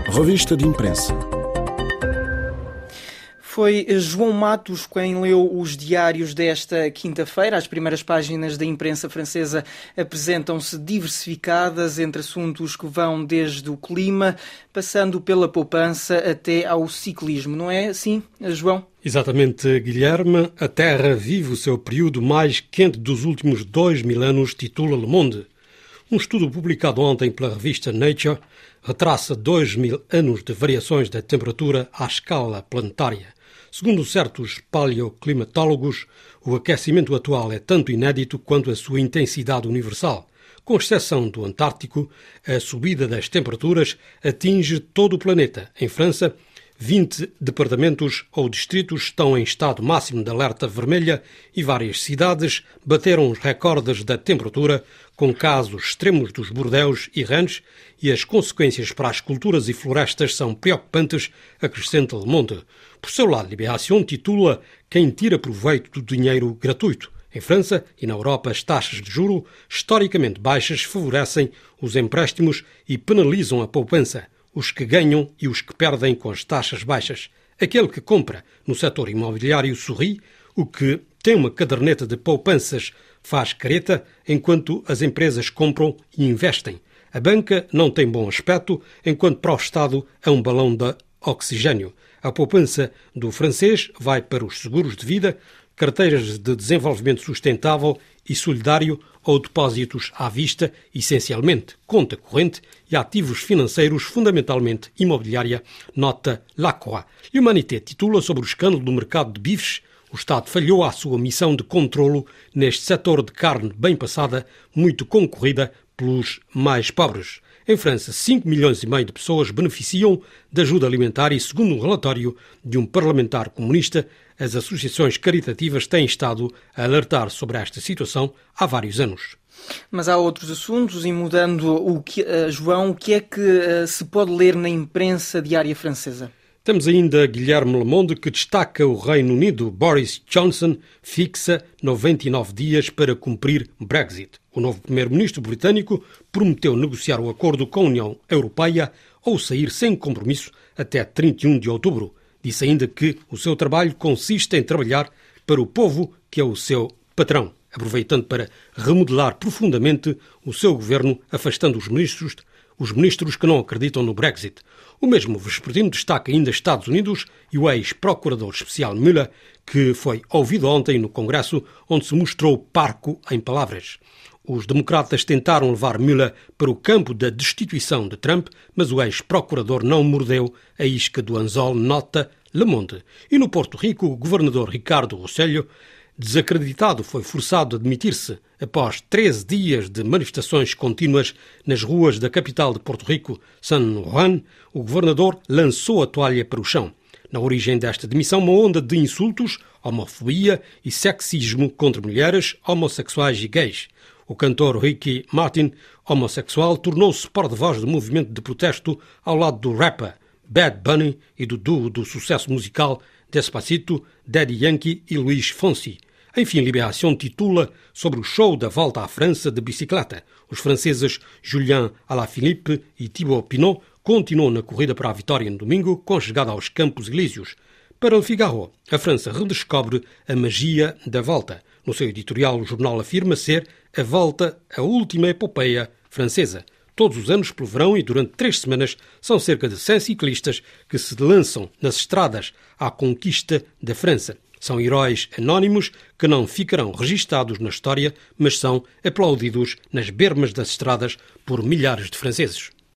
Revista de Imprensa. Foi João Matos quem leu os diários desta quinta-feira. As primeiras páginas da imprensa francesa apresentam-se diversificadas entre assuntos que vão desde o clima, passando pela poupança até ao ciclismo. Não é assim, João? Exatamente, Guilherme. A Terra vive o seu período mais quente dos últimos 2000 anos, titula Le Monde. Um estudo publicado ontem pela revista Nature retraça 2000 anos de variações da temperatura à escala planetária. Segundo certos paleoclimatólogos, o aquecimento atual é tanto inédito quanto a sua intensidade universal. Com exceção do Antártico, a subida das temperaturas atinge todo o planeta. Em França, 20 departamentos ou distritos estão em estado máximo de alerta vermelha e várias cidades bateram os recordes da temperatura, com casos extremos dos Bordeaux e Rennes, e as consequências para as culturas e florestas são preocupantes, acrescenta Le Monde. Por seu lado, Libération titula Quem tira proveito do dinheiro gratuito. Em França e na Europa, as taxas de juro historicamente baixas favorecem os empréstimos e penalizam a poupança. Os que ganham e os que perdem com as taxas baixas. Aquele que compra no setor imobiliário sorri, o que tem uma caderneta de poupanças faz careta, enquanto as empresas compram e investem. A banca não tem bom aspecto, enquanto para o Estado é um balão de oxigênio. A poupança do francês vai para os seguros de vida, carteiras de desenvolvimento sustentável e solidário ou depósitos à vista, essencialmente conta corrente e ativos financeiros, fundamentalmente imobiliária, nota Lacroix. L'Humanité titula sobre o escândalo do mercado de bifes. O Estado falhou à sua missão de controlo neste setor de carne bem passada, muito concorrida pelos mais pobres. Em França, 5 milhões e meio de pessoas beneficiam de ajuda alimentar e, segundo um relatório de um parlamentar comunista, as associações caritativas têm estado a alertar sobre esta situação há vários anos. Mas há outros assuntos e mudando João, o que é que se pode ler na imprensa diária francesa? Temos ainda Guilherme Le Monde, que destaca o Reino Unido. Boris Johnson fixa 99 dias para cumprir Brexit. O novo primeiro-ministro britânico prometeu negociar o acordo com a União Europeia ou sair sem compromisso até 31 de outubro. Disse ainda que o seu trabalho consiste em trabalhar para o povo, que é o seu patrão, aproveitando para remodelar profundamente o seu governo, afastando os ministros que não acreditam no Brexit. O mesmo vespertino destaca ainda Estados Unidos e o ex-procurador especial Mueller, que foi ouvido ontem no Congresso, onde se mostrou parco em palavras. Os democratas tentaram levar Mueller para o campo da destituição de Trump, mas o ex-procurador não mordeu a isca do anzol, nota Le Monde. E no Porto Rico, o governador Ricardo Rossello, desacreditado, foi forçado a demitir-se após 13 dias de manifestações contínuas nas ruas da capital de Porto Rico, San Juan. O governador lançou a toalha para o chão. Na origem desta demissão, uma onda de insultos, homofobia e sexismo contra mulheres, homossexuais e gays. O cantor Ricky Martin, homossexual, tornou-se porta-voz do movimento de protesto ao lado do rapper Bad Bunny e do duo do sucesso musical Despacito, Daddy Yankee e Luís Fonsi. Enfim, Libération titula sobre o show da volta à França de bicicleta. Os franceses Julien Alaphilippe e Thibaut Pinot continuam na corrida para a vitória no domingo, com chegada aos Campos Elíseos. Para Le Figaro, a França redescobre a magia da volta. No seu editorial, o jornal afirma ser a volta a última epopeia francesa. Todos os anos, pelo verão e durante 3 semanas, são cerca de 100 ciclistas que se lançam nas estradas à conquista da França. São heróis anónimos que não ficarão registados na história, mas são aplaudidos nas bermas das estradas por milhares de franceses.